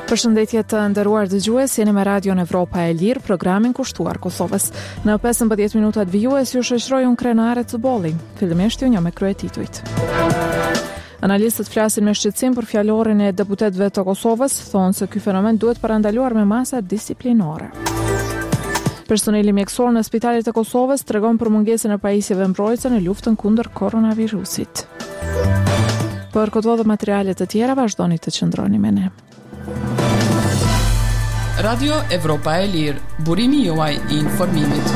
Përshëndetje të nderuar dëgjues, jeni me Radion Evropa e Lirë, programin kushtuar Kosovës. Në 15 minutat vijues ju shoqëroj unë krenare të bolli. Fillimisht ju një me kryetituit. Analistët flasin me shqetësim për fjalorin e deputetëve të Kosovës, thonë se ky fenomen duhet parandaluar me masa disiplinore. Personeli mjekësor në spitalet e Kosovës tregon për mungesën e pajisjeve mbrojtëse në luftën kundër koronavirusit. Për këto dhe materialet të tjera vazhdoni të qëndroni me ne. Radio Evropa e Lirë, burimi juaj I informimit.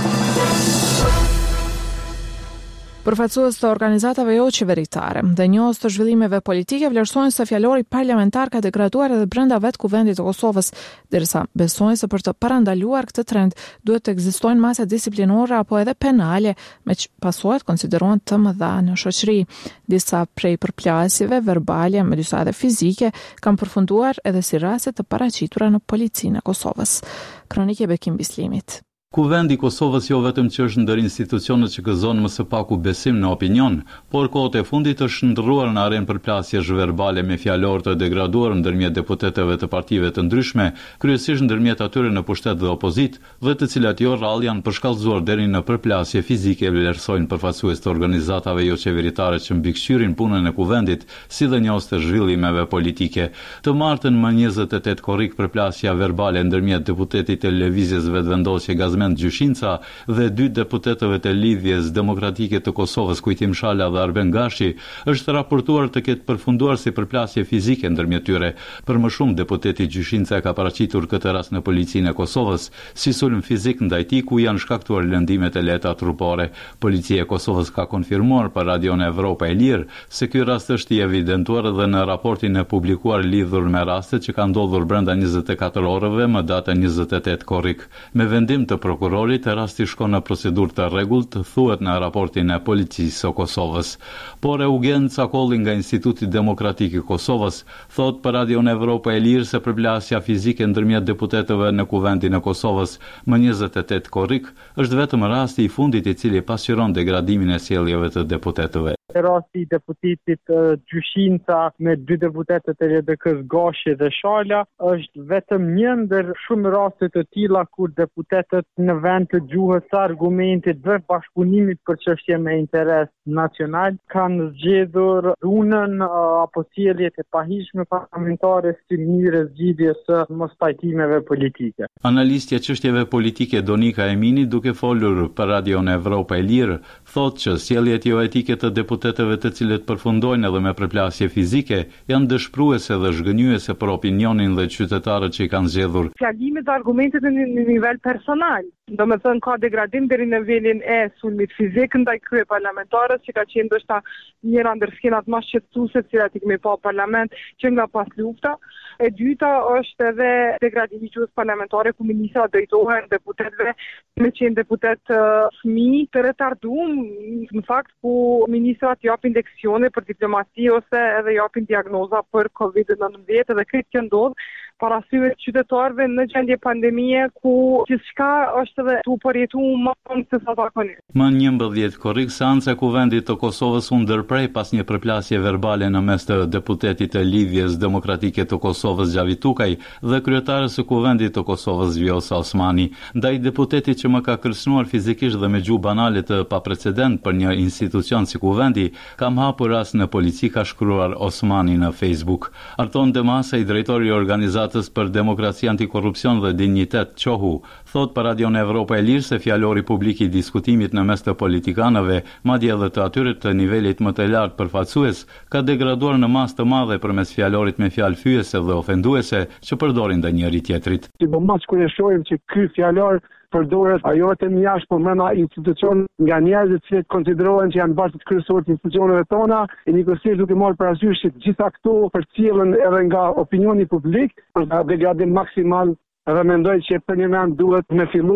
Përfaqësues të organizatave jo qeveritare dhe njohës të zhvillimeve politike vlerësojnë se fjalori parlamentar ka degraduar edhe brenda vetë kuvendit të Kosovës, derisa besojnë se për të parandaluar këtë trend duhet të ekzistojnë masa disiplinore apo edhe penale, me që pasojat konsiderohen të mëdha në shoqëri. Disa prej përplasjeve verbale, me disa edhe fizike, kanë përfunduar edhe si raste të paraqitura në policinë e Kosovës. Kronike Bekim Bislimit. Kuvendi I Kosovës jo vetëm që është ndër institucionet që gëzon më së paku besim në opinion, por kohët e fundit është ndrruar në arenë përplasjesh verbale me fjalor të degraduar ndërmjet deputetëve të partive të ndryshme, kryesisht ndërmjet atyre në pushtet dhe opozit, dhe të cilat jo rrallë janë përshkallëzuar deri në përplasje fizike, vlerësojnë përfaqësues të organizatave jo qeveritare që mbikëqyrin punën e kuvendit, si dhe njohës të zhvillimeve politike. Të martën më 28 korrik përplasja verbale ndërmjet deputetit të lëvizjes vetëvendosje Gjyshinca dhe dy deputetëve të Lidhjes Demokratike të Kosovës, Kujtim Shala dhe Arben Gashi, është raportuar të ketë përfunduar si përplasje fizike ndërmjet tyre. Për më shumë, deputeti Gjyshinca ka paraqitur këtë rast në policinë e Kosovës, si sulm fizik ndaj tij ku janë shkaktuar lëndimet e lehta trupore. Policia e Kosovës ka konfirmuar për Radion Evropa e Lirë se ky rast është I evidentuar edhe në raportin e publikuar lidhur me rastet që kanë ndodhur brenda 24 orëve më datën 28 korrik. Me vendim të prokurorit, rasti shkon në procedurë të rregullt, thuhet në raportin e policisë së Kosovës. Por Eugen Cakolli nga Instituti Demokratik I Kosovës thot për Radion Evropa e Lirë se përplasja fizike ndërmjet deputetëve në kuvendin e Kosovës më 28 korrik është vetëm rasti I fundit I cili pasqyron degradimin e sjelljeve të deputetëve. Rasti I deputetit Gjyshinca me dy deputetët e LDK-s Gashi dhe Shala është vetëm një ndër shumë raste të tilla kur deputetët në vend të gjuhës së argumentit dhe bashkëpunimit për çështje me interes nacional kanë zgjedhur dhunën apo sjelljet e pahishme parlamentare si mënyrë zgjidhjes së mospajtimeve politike. Analistja e çështjeve politike Donika Emini, duke folur për Radion Evropa e Lirë, thotë që sjelljet jo etike të deputetëve të cilët përfundojnë edhe me përplasje fizike janë dëshpëruese dhe zhgënjyese për opinionin dhe qytetarët që I kanë zgjedhur. Fjalimet dhe argumentet në nivel personal, do me thënë ka degradim deri në nivelin e sulmit fizik ndaj krye parlamentarës që ka qenë ndoshta njëra ndër skenat më shqetësuese të cilat I kemi pa parlament që nga pas lufta. E dyta është edhe degradimi I gjuhës parlamentare ku ministra drejtohen deputetëve me qenë deputet fëmijë të retarduar, në fakt ku ministrat japin leksione për diplomati ose edhe japin diagnoza për COVID-19 dhe këtë që ndodh parasysh të qytetarëve në gjendje pandemie ku gjithçka është edhe tu përjetuar më se sa zakonisht. Më 11 korrik seanca e kuvendit të Kosovës u ndërprej pas një përplasje verbale në mes të deputetit të Lidhjes Demokratike të Kosovës Xhavi Tukaj dhe kryetares së kuvendit të Kosovës Vjosa Osmani. Ndaj deputetit që më ka kërcënuar fizikisht dhe me gjuhë banale të paprecedent për një institucion si kuvendi, kam hapur rast në polici, ka shkruar Osmani në Facebook. Arton Demasa, I drejtori I organizatës për demokraci, antikorrupsion dhe dinjitet Qohu, thot për Radion Evropa e Lirë se fjalori publik I diskutimit në mes të politikanëve, madje edhe të atyre të nivelit më të lartë përfaqësues, ka degraduar në masë të madhe përmes fjalorit me fjalë fyese dhe ofenduese që përdorin ndaj njëri tjetrit. Sidomos kur e shohim që ky fjalor përdoret ajo të jashtë po brenda institucion nga njerëzit që konsiderohen që janë baza kryesore të institucioneve tona, e njëkohësisht duke marrë parasysh që gjitha këto përcjellen edhe nga opinioni publik për degradim maksimal. Dhe mendoj që për një vend duhet me fillu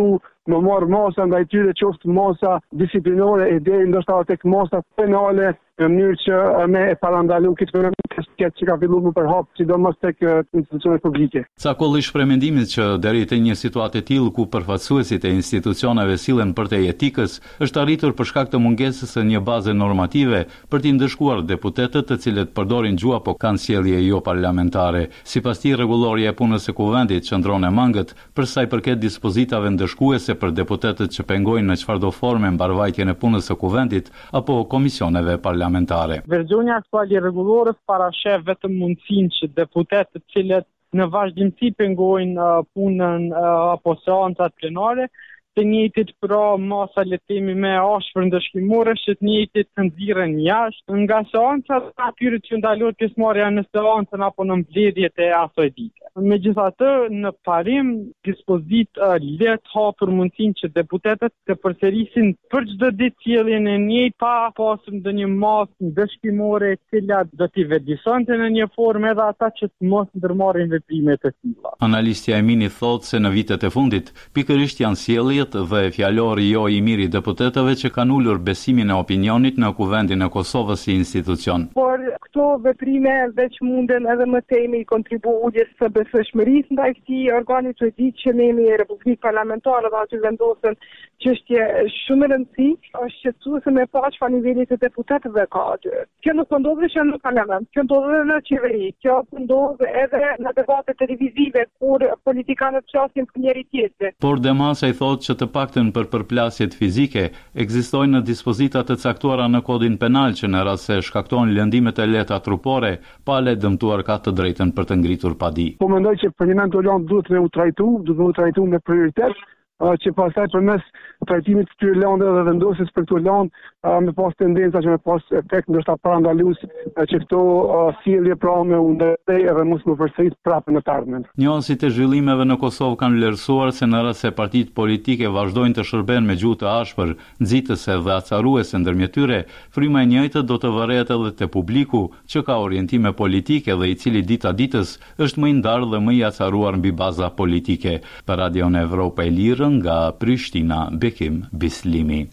më marr masa ndaj tyre, qoftë masa disiplinore e deri ndoshta tek masa penale, në mënyrë që me e parandalu këtë fenomen që ka filluar më përhap, sidomos tek institucionet publike. Ca kolli shpreh mendimin që deri te një situatë e tillë ku përfaqësuesit e institucioneve sillen për te etikës, është arritur për shkak të mungesës së një baze normative për t'i ndëshkuar deputetët të cilët përdorin gjuhë apo kanë sjellje jo parlamentare. Sipas tij, rregulloria e punës së kuvendit qëndron e mangët për sa i përket dispozitave ndëshkuese për deputetët që pengojnë në çfarëdo forme mbarvajtjen e punës së kuvendit apo komisioneve parlamentare. Versioni aktual i rregullorës parashef vetëm mundësinë që deputetët të cilët në vazhdimsi pengojnë punën apo seancat plenare, të njëjtit pra masa le të themi me ashpër ndëshkimore, që të njëjtit të nxirren jashtë nga seancat atyre që ndalohet pjesëmarrja në seancën apo në mbledhjet e asaj dite. Megjithatë, në parim dispozit let hapur mundësinë që deputetët të përsërisin për çdo ditë sjelljen e njëjtë pa pasur ndonjë masë ndëshkimore e cila do t'i vëdisonte në një formë edhe ata që të mos ndërmarrin veprime të tilla. Analistja Emini thotë se në vitet e fundit pikërisht janë sjelljet dhe fjalori jo i mirë i deputetëve që kanë ulur besimin e opinionit në kuvendin e Kosovës si institucion. Por këto veprime veç munden edhe më temi i kontribujes së besëshmërisë ndaj këtij organi që di që nemi Republikë Parlamentare dhe aty vendosen çështje shumë rëndësi, është qetësuese me pa çfarë niveli të deputetëve ka aty. Kjo nuk ndodh vetëm në parlament, kjo ndodh edhe në qeveri, kjo ndodh edhe në debate televizive kur politikanët flasin për njëri tjetrin. Por Demasa i thotë që të paktën për përplasjet fizike ekzistojnë në dispozitat të caktuara në kodin penal që në rast se shkaktojnë lëndimet e lehta trupore, pale dëmtuar ka të drejtën për të ngritur padi. Po mendoj që për një mentolan duhet me u trajtu me prioritet, që pastaj përmes trajtimit të këtyre lëndave dhe vendosjes për këto lëndë me pas tendenca që me pas efekt ndoshta parandalues që këto sjellje pra me u ndërtej edhe mos më përsërit prapë në të ardhmen. Njohësit e zhvillimeve në Kosovë kanë vlerësuar se në rast se partitë politike vazhdojnë të shërbejnë me gjuhë të ashpër, nxitëse dhe acaruese ndërmjet tyre, fryma e njëjtë do të varet edhe te publiku që ka orientime politike dhe i cili dita ditës është më i ndarë dhe më i acaruar mbi baza politike. Për Radion Evropa e Lirë nga Prishtina, Bekim Bislimi.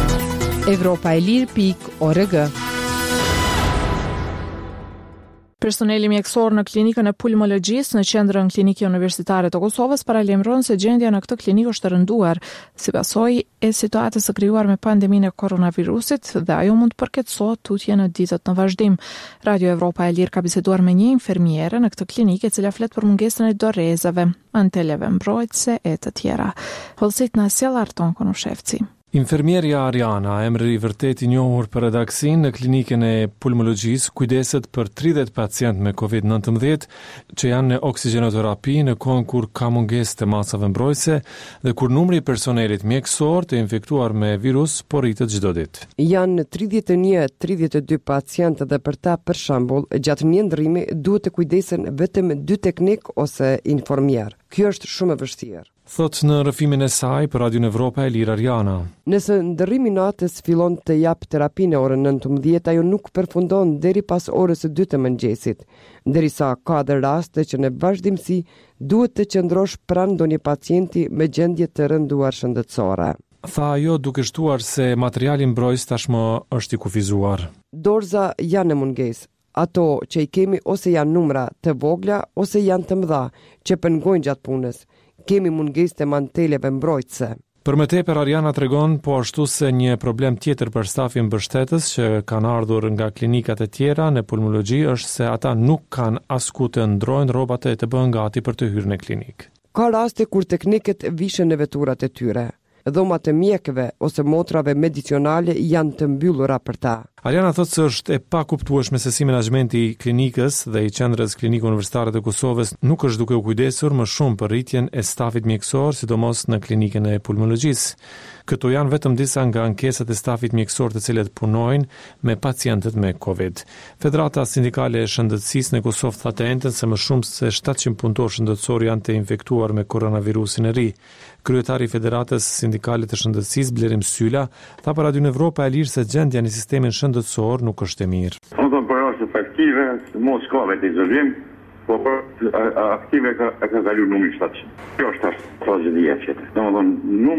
Evropaelir.org. Personeli mjekësor në klinikën e pulmologjisë në qendrën klinike universitare të Kosovës paralajmëron se gjendja në këtë klinikë është rënduar si pasojë e situatës së krijuar me pandeminë e koronavirusit dhe ajo mund të përkeçësojë tutje në ditët në vazhdim. Radio Evropa e Lirë ka biseduar me një infermiere në këtë klinikë e cila flet për mungesën e dorezave, anteleve mbrojtëse e të tjera. Holsit na sjell Arton Konushevci. Infermierja Ariana, emri i vërtet i njohur për redaksin në klinikën e pulmologjisë, kujdeset për 30 pacient me COVID-19 që janë në oksigjenoterapi në kohën kur ka mungesë të masave mbrojtëse dhe kur numri i personelit mjekësor të infektuar me virus po rritet çdo ditë. Janë 31-32 pacientë dhe për ta për shembull, gjatë një ndrrimi duhet të kujdesen vetëm 2 teknik ose informier. Kjo është shumë e vështirë. Thot në rrëfimin e saj për Radion Evropa e Lirë Ariana. Nëse ndërrimi natës fillon të jap terapi në orën 19, ajo nuk përfundon deri pas orës së 2 të mëngjesit, derisa ka dhe raste që në vazhdimsi duhet të qëndrosh pranë ndonjë pacienti me gjendje të rënduar shëndetësore. Tha ajo duke shtuar se materiali mbrojtës tashmë është i kufizuar. Dorza janë në mungesë. Ato që i kemi ose janë numra të vogla ose janë të mëdha që pengojnë gjatë punës. Kemi mungesë të manteleve mbrojtëse. Për më tepër Ariana tregon po ashtu se një problem tjetër për stafin mbështetës që kanë ardhur nga klinikat e tjera në pulmologji është se ata nuk kanë asku të ndrojnë rrobat e të bëhen gati për të hyrë në klinikë. Ka raste kur teknikët vishën në veturat e tyre. Dhomat e mjekëve ose motrave medicinale janë të mbyllura për ta. Ariana thotë se është e pakuptueshme se si menaxhmenti i klinikës dhe i qendrës klinike universitare të Kosovës nuk është duke u kujdesur më shumë për rritjen e stafit mjekësor, sidomos në klinikën e pulmologjisë. Këto janë vetëm disa nga ankesat e stafit mjekësor të cilët punojnë me pacientët me COVID. Federata Sindikale e Shëndetësisë në Kosovë tha të njëjtën se më shumë se 700 punëtorë shëndetësor janë të infektuar me koronavirusin e ri. Kryetari i Federatës Sindikale të Shëndetësisë, Blerim Syla, tha për Radion Evropa e Lirë se gjendja në sistemin shëndetësor nuk është e mirë. Për është efektive, mos ka vetë izolime, po për aktive ka kaluar numri 700. Kjo është tragedia tjetër. Domethënë numri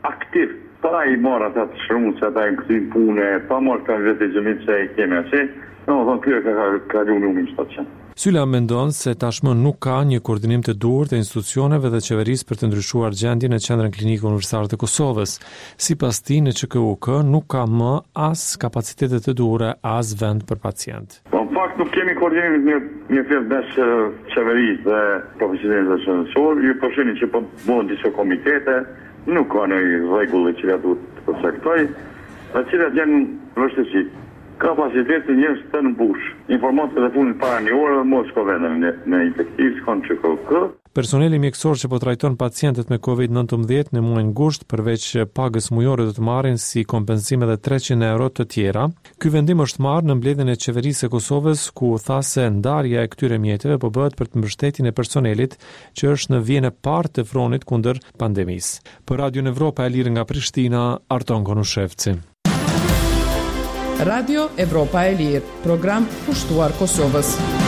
aktiv. Pa I marrë ata të shrumës, ata I këthy pune, pa marrë të investigjimit që I kemi ashe, kjo ka kalu në umin shtatë. Sylla mendon se tashmë nuk ka një koordinim të duhur të institucioneve dhe qeverisë për të ndryshuar gjendjen e Qendrën Klinike Universitare të Kosovës. Sipas tij, në QKUK nuk ka më as kapacitete të duhura as vend për pacient. Në fakt nuk kemi koordinim një fjalë mes qeverisë dhe profesionistëve shëndetësor, ju përshini që po bëhen disa komitete, nuk ka në rregull që duhet të përcaktoj, të cilat janë vështirësi. Kapaciteti njërës të në bush. Informatë telefonit para një orë dhe mos ko vendën në infektiv, s'kon që kë. Personeli mjekësor që po trajton pacientët me COVID-19 në muajin gusht, përveç pagës mujore do të marrin si kompensime dhe 300 euro të tjera. Ky vendim është marrë në mbledhjen e qeverisë së Kosovës, ku tha se ndarja e këtyre mjeteve po bëhet për të mbështetjen e personelit që është në vijën e parë të fronit kundër pandemisë. Për Radio Evropa e Lirë nga Prishtina, Arton Konushevci. Radio Evropa e Lirë, program pushtuar Kosovës.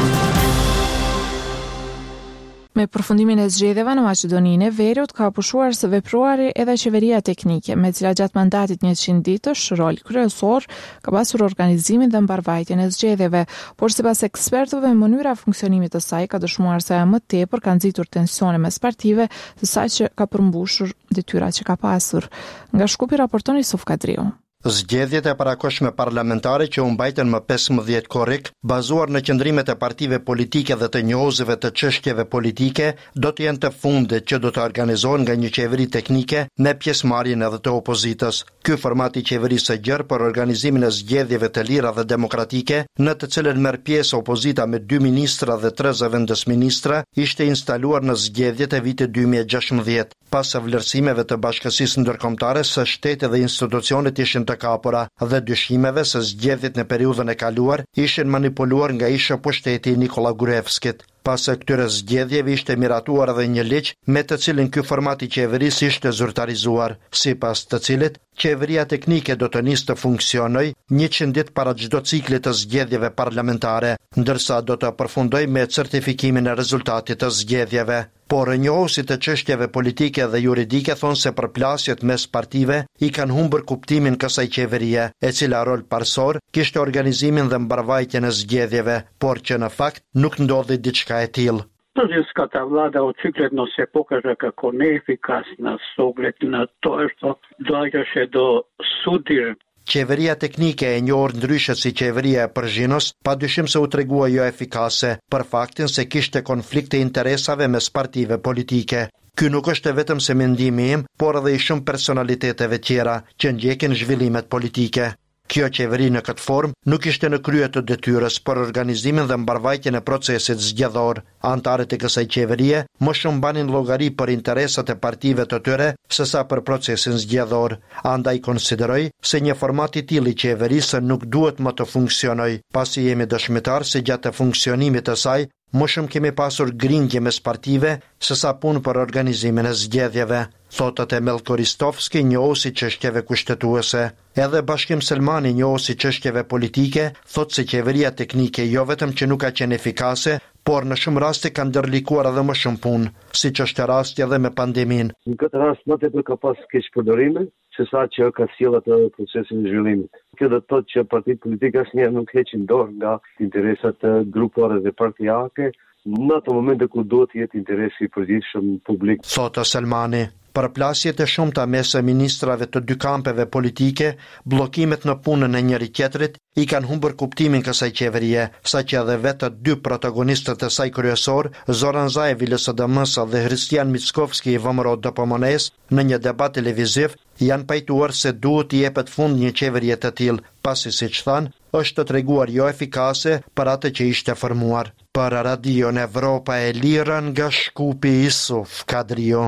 Me përfundimin e zgjedhjeve në Maqedoninë e Veriut ka pushuar së vepruari edhe qeveria teknike, me cila gjatë mandatit 100 ditësh rol kryesor ka pasur organizimin dhe mbarvajtjen e zgjedhjeve, por sipas ekspertëve mënyra e funksionimit të saj ka dëshmuar se më tepër ka nxitur tensione mes partive se sa që ka përmbushur detyrat që ka pasur. Nga Shkupi raporton Yusuf Kadriu. Zgjedhjet e parakohshme parlamentare që u mbajtën më 15 korrik, bazuar në qëndrimet e partive politike dhe të njohësve të çështjeve politike, do të jenë të fundit që do të organizohen nga një qeveri teknike me pjesëmarrjen edhe të opozitës. Ky format I qeverisë së gjerë për organizimin e zgjedhjeve të lira dhe demokratike, në të cilën merr pjesë opozita me 2 ministra dhe 3 zëvendësministra, ishte instaluar në zgjedhjet e vitit 2016. Pas vlerësimeve të Bashkësisë Ndërkombëtare se shteti dhe institucionet ishin të kapura dhe dyshimeve se zgjedhjet në periudhën e kaluar ishin manipuluar nga ish pushteti I Nikola Gruevskit. Pas këtyre zgjedhjeve ishte miratuar edhe një ligj me të cilin ky format I qeverisë ishte zyrtarizuar, sipas të cilit qeveria teknike do të nisë të funksionojë 100 ditë para çdo cikli të zgjedhjeve parlamentare, ndërsa do të përfundojë me certifikimin e rezultatit të zgjedhjeve. Por njohësit të çështjeve politike dhe juridike thonë se përplasjet mes partive I kanë humbur kuptimin kësaj qeverie, e cila rol parsor kishte organizimin dhe mbarvajtjen e zgjedhjeve, por që në fakt nuk ndodhi diçka e tillë. Politička vlada u cikletnost se pokaže kako neefikasna s ogled na to što događa do sudir. Qeveria teknike e njohur ndryshe si qeveria e Përzhinos padyshim se u tregua jo efikase për faktin se kishte konflikte interesave mes partive politike. Ky nuk është vetëm se mendimi im, por edhe I shumë personaliteteve tjera që ndjekin zhvillimet politike. Kjo qeveri në këtë formë nuk ishte në krye të detyrës për organizimin dhe mbarvajtjen e procesit zgjedhor. Antarët e kësaj qeverie më shumë banin llogari për interesat e partive të tyre sesa për procesin zgjedhor. Andaj konsideroj se një format I tillë I qeverisë nuk duhet më të funksionojë, pasi jemi dëshmitar se gjatë funksionimit të saj më shumë kemi pasur grindje mes partive sesa punë për organizimin e zgjedhjeve, thotë Temel Koristovski, njohësi çështjeve kushtetuese. Edhe Bashkim Selmani, njohësi çështjeve politike, thotë se qeveria teknike jo vetëm që nuk ka qenë efikase, por në shumë raste ka ndërlikuar edhe më shumë punë, siç është rasti edhe me pandeminë. Në këtë rast më tepër ka pas keq përdorime, sesa që ka sjellë atë procesin e zhvillimit. Kjo do të thotë që partitë politike asnjëherë nuk heqin dorë nga interesat grupore dhe partijake, në ato momente ku duhet të jetë interesi I përgjithshëm publik. Thotë Selmani. Përplasjet e shumta mes ministrave të dy kampeve politike, bllokimet në punën e njëri tjetrit I kanë humbur kuptimin kësaj qeverie, saqë edhe vetë 2 protagonistët e saj kryesor, Zoran Zaev I LSDM-s dhe Hristian Mickovski I VMRO DPMN-s, në një debat televiziv janë pajtuar se duhet I jepet fund një qeverie të tillë, pasi siç thanë, është të treguar jo efikase për atë që ishte formuar. Për Radio Evropa e Lirë nga Shkupi Yusuf Kadrio.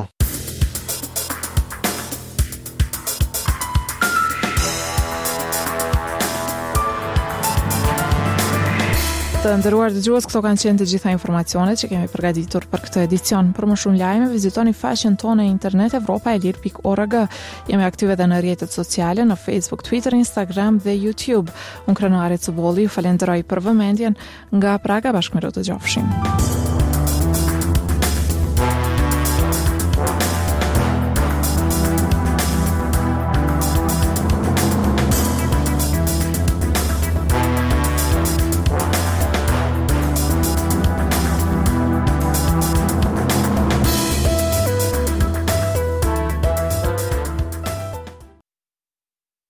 Të nderuar dëgjues, këto kanë qenë të gjitha informacionet që kemi përgatitur për këtë edicion. Për më shumë lajme, vizitoni faqen tonë e internet evropaelir.org. Jemi aktive edhe në rrjetet sociale, në Facebook, Twitter, Instagram dhe YouTube. Unë Krenuarit Cubolli ju falenderoj për vëmendjen. Nga Praga, bashkë me të gjofshim.